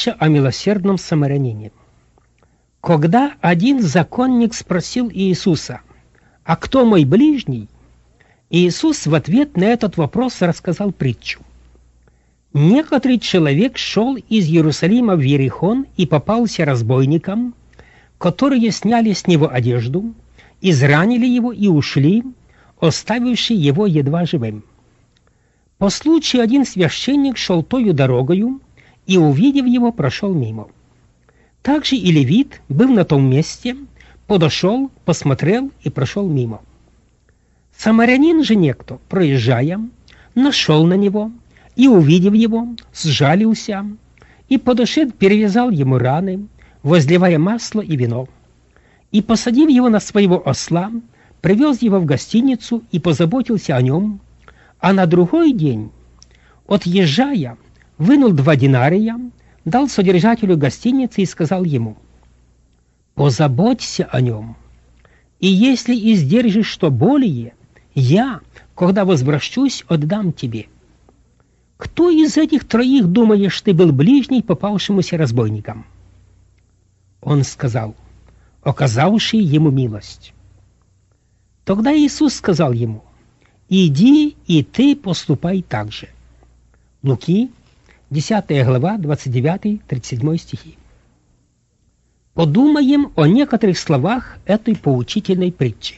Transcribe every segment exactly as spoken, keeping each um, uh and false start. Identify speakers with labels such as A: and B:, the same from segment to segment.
A: Притча о милосердном самарянине. Когда один законник спросил Иисуса: «А кто мой ближний?», Иисус в ответ на этот вопрос рассказал притчу. Некоторый человек шел из Иерусалима в Иерихон и попался разбойникам, которые сняли с него одежду, изранили его и ушли, оставивши его едва живым. По случаю один священник шел тою дорогою и, увидев его, прошел мимо. Также и левит был на том месте, подошел, посмотрел и прошел мимо. Самарянин же некто, проезжая, нашел на него и, увидев его, сжалился и, подошед, перевязал ему раны, возливая масло и вино, и, посадив его на своего осла, привез его в гостиницу и позаботился о нем, а на другой день, отъезжая, вынул два динария, дал содержателю гостиницы и сказал ему: «Позаботься о нем, и если издержишь что более, я, когда возвращусь, отдам тебе». Кто из этих троих, думаешь, ты был ближний попавшемуся разбойникам? Он сказал: оказавший ему милость. Тогда Иисус сказал ему: иди и ты поступай так же. Луки, десятая глава, двадцать девятый — тридцать седьмой стихи. Подумаем о некоторых словах этой поучительной притчи.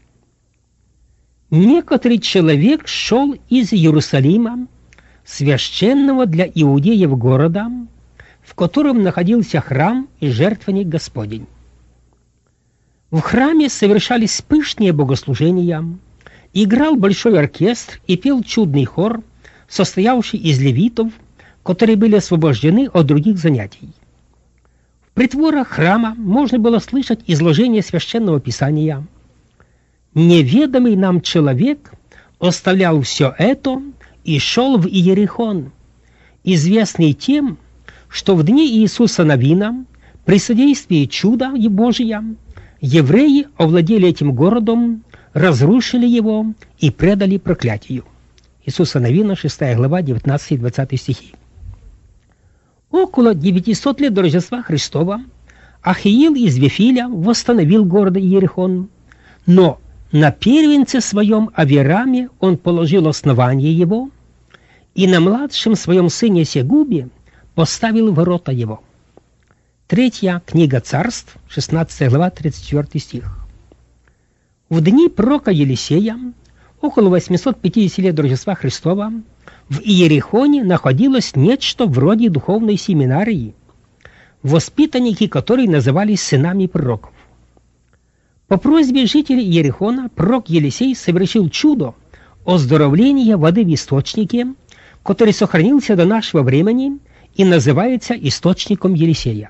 A: Некоторый человек шел из Иерусалима, священного для иудеев города, в котором находился храм и жертвенник Господень. В храме совершались пышные богослужения, играл большой оркестр и пел чудный хор, состоявший из левитов, которые были освобождены от других занятий. В притворах храма можно было слышать изложение священного писания. Неведомый нам человек оставлял все это и шел в Иерихон, известный тем, что в дни Иисуса Навина, при содействии чуда Божия, евреи овладели этим городом, разрушили его и предали проклятию. Иисуса Навина, шестая глава, девятнадцатый — двадцатый стихи. Около девятисот лет до Рождества Христова Ахиил из Вифиля восстановил город Иерихон, но на первенце своем Авираме он положил основание его, и на младшем своем сыне Сегубе поставил ворота его. Третья книга Царств, шестнадцатая глава, тридцать четвёртый стих. В дни пророка Елисея, около восьмисот пятидесяти лет до Рождества Христова, в Иерихоне находилось нечто вроде духовной семинарии, воспитанники которой назывались сынами пророков. По просьбе жителей Иерихона пророк Елисей совершил чудо оздоровления воды в источнике, который сохранился до нашего времени и называется источником Елисея.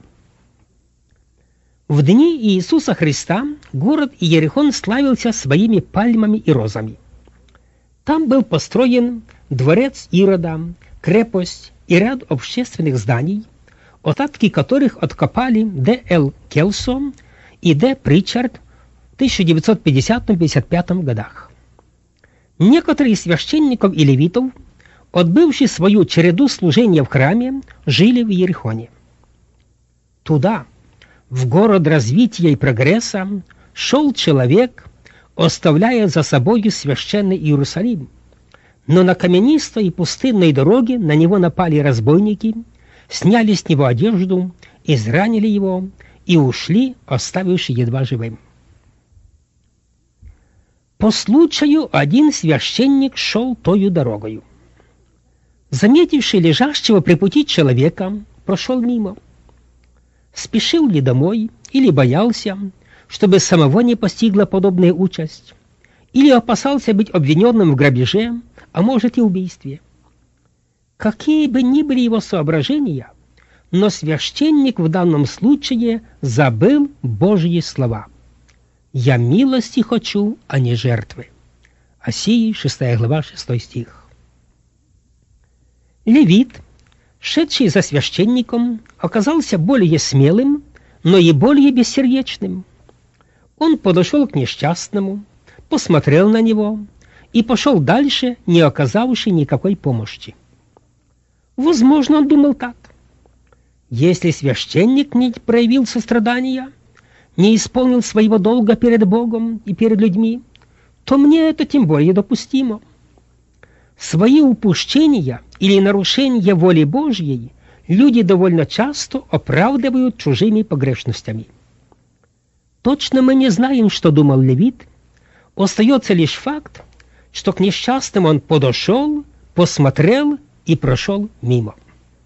A: В дни Иисуса Христа город Иерихон славился своими пальмами и розами. Там был построен дворец Ирода, крепость и ряд общественных зданий, остатки которых откопали Д. Л. Келсо и Д. Причард в тысяча девятьсот пятидесятом — пятьдесят пятом годах. Некоторые из священников и левитов, отбывшие свою череду служения в храме, жили в Иерихоне. Туда, в город развития и прогресса, шел человек, оставляя за собой священный Иерусалим. Но на каменистой и пустынной дороге на него напали разбойники, сняли с него одежду, изранили его и ушли, оставивши едва живым. По случаю один священник шел тою дорогою. Заметивший лежащего при пути человека, прошел мимо. Спешил ли домой или боялся, чтобы самого не постигла подобная участь, или опасался быть обвиненным в грабеже, а может и убийстве. Какие бы ни были его соображения, но священник в данном случае забыл Божьи слова: «Я милости хочу, а не жертвы». Осии, шестая глава, шестой стих. Левит, шедший за священником, оказался более смелым, но и более бессердечным. Он подошел к несчастному, посмотрел на него и пошел дальше, не оказавши никакой помощи. Возможно, он думал так: Если священник не проявил сострадания, не исполнил своего долга перед Богом и перед людьми, то мне это тем более допустимо. Свои упущения или нарушения воли Божьей люди довольно часто оправдывают чужими погрешностями. Точно мы не знаем, что думал левит. Остается лишь факт, что к несчастным он подошел, посмотрел и прошел мимо.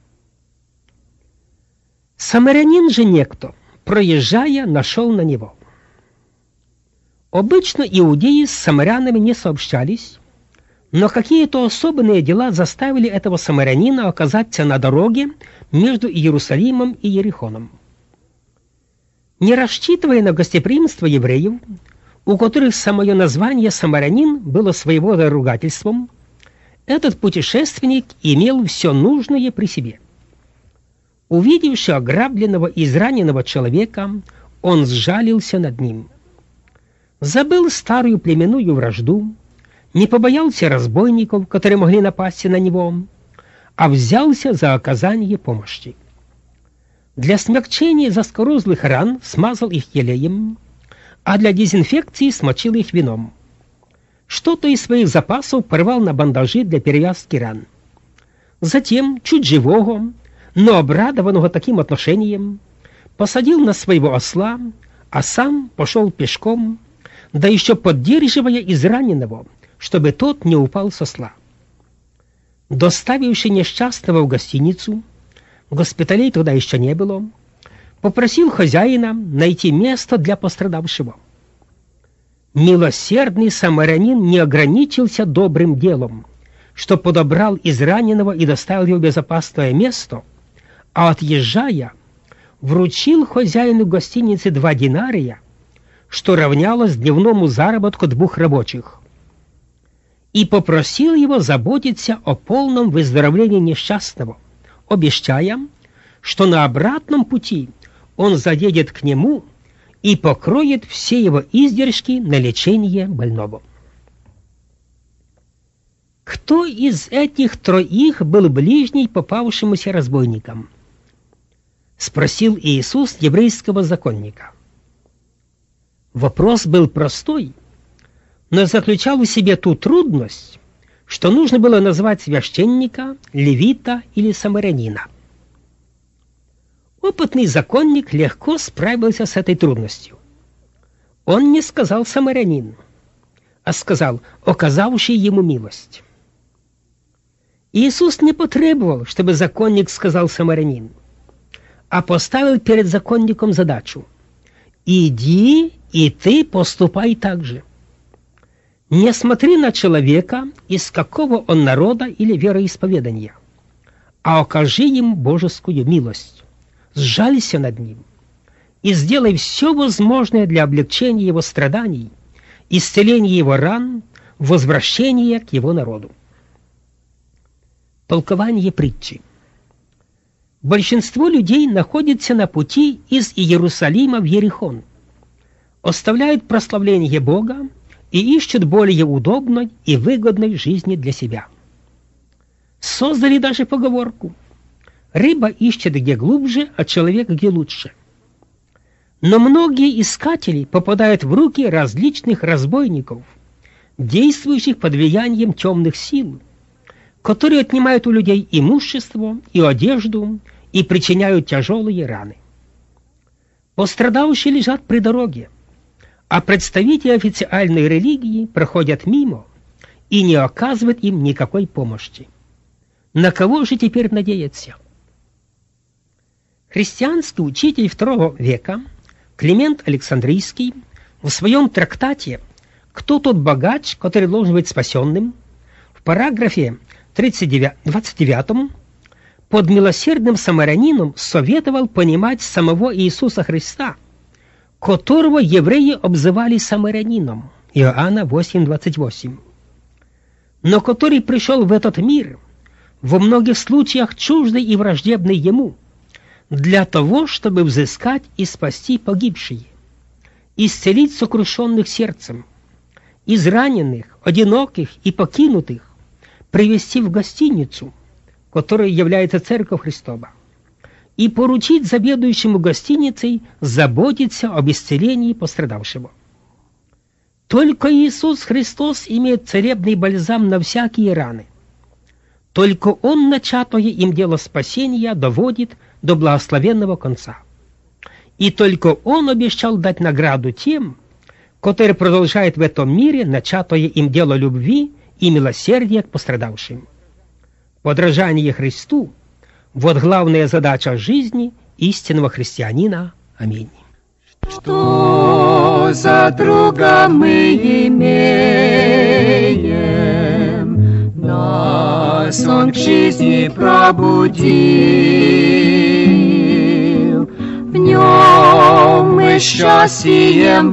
A: Самарянин же некто, проезжая, нашел на него. Обычно иудеи с самарянами не сообщались, но какие-то особенные дела заставили этого самарянина оказаться на дороге между Иерусалимом и Ерихоном. Не рассчитывая на гостеприимство евреев, у которых самое название «самарянин» было своего рода ругательством, этот путешественник имел все нужное при себе. Увидевши ограбленного и израненного человека, он сжалился над ним. Забыл старую племенную вражду, не побоялся разбойников, которые могли напасть на него, а взялся за оказание помощи. Для смягчения заскорузлых ран смазал их елеем, а для дезинфекции смочил их вином. Что-то из своих запасов порвал на бандажи для перевязки ран. Затем, чуть живого, но обрадованного таким отношением, посадил на своего осла, а сам пошел пешком, да еще поддерживая израненного, чтобы тот не упал с осла. Доставивший несчастного в гостиницу, госпиталей туда еще не было, попросил хозяина найти место для пострадавшего. Милосердный самарянин не ограничился добрым делом, что подобрал израненного и доставил его в безопасное место, а отъезжая, вручил хозяину гостиницы два динария, что равнялось дневному заработку двух рабочих, и попросил его заботиться о полном выздоровлении несчастного, обещая, что на обратном пути он заедет к нему и покроет все его издержки на лечение больного. Кто из этих троих был ближний попавшемуся разбойникам? Спросил Иисус еврейского законника. Вопрос был простой, но заключал в себе ту трудность, что нужно было назвать священника, левита или самарянина. Опытный законник легко справился с этой трудностью. Он не сказал самарянин, а сказал оказавший ему милость. Иисус не потребовал, чтобы законник сказал самарянин, а поставил перед законником задачу: «Иди, и ты поступай так же. Не смотри на человека, из какого он народа или вероисповедания, а окажи ему божескую милость, сжалься над ним и сделай все возможное для облегчения его страданий, исцеления его ран, возвращения к его народу». Толкование притчи. Большинство людей находится на пути из Иерусалима в Ерихон, оставляют прославление Бога и ищут более удобной и выгодной жизни для себя. Создали даже поговорку: рыба ищет где глубже, а человек где лучше. Но многие искатели попадают в руки различных разбойников, действующих под влиянием темных сил, которые отнимают у людей имущество и одежду и причиняют тяжелые раны. Пострадавшие лежат при дороге, а представители официальной религии проходят мимо и не оказывают им никакой помощи. На кого же теперь надеяться? Христианский учитель второго века Климент Александрийский в своем трактате «Кто тот богач, который должен быть спасенным» в параграфе двадцать девятом под милосердным самарянином советовал понимать самого Иисуса Христа, которого евреи обзывали самарянином, Иоанна восемь двадцать восемь, но который пришел в этот мир, во многих случаях чуждый и враждебный ему, для того, чтобы взыскать и спасти погибшие, исцелить сокрушенных сердцем, израненных, одиноких и покинутых, привести в гостиницу, которая является Церковь Христова, и поручить заведующему гостиницей заботиться об исцелении пострадавшего. Только Иисус Христос имеет целебный бальзам на всякие раны. Только Он начатое им дело спасения доводит до благословенного конца. И только Он обещал дать награду тем, которые продолжают в этом мире начатое им дело любви и милосердия к пострадавшим. Подражание Христу – вот главная задача жизни истинного христианина. Аминь.
B: Что за друга мы имеем, нас Он к жизни пробудил, в Нем мы счастьем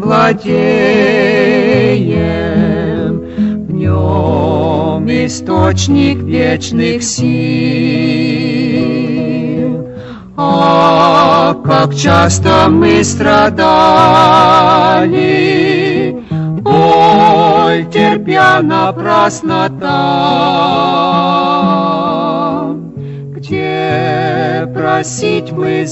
B: владеем, в Нем источник вечных сил. А как часто мы страдали, боль терпя напрасно там, где просить мы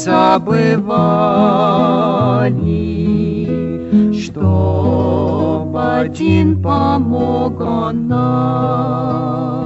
B: забывали, чтоб один помог Он нам.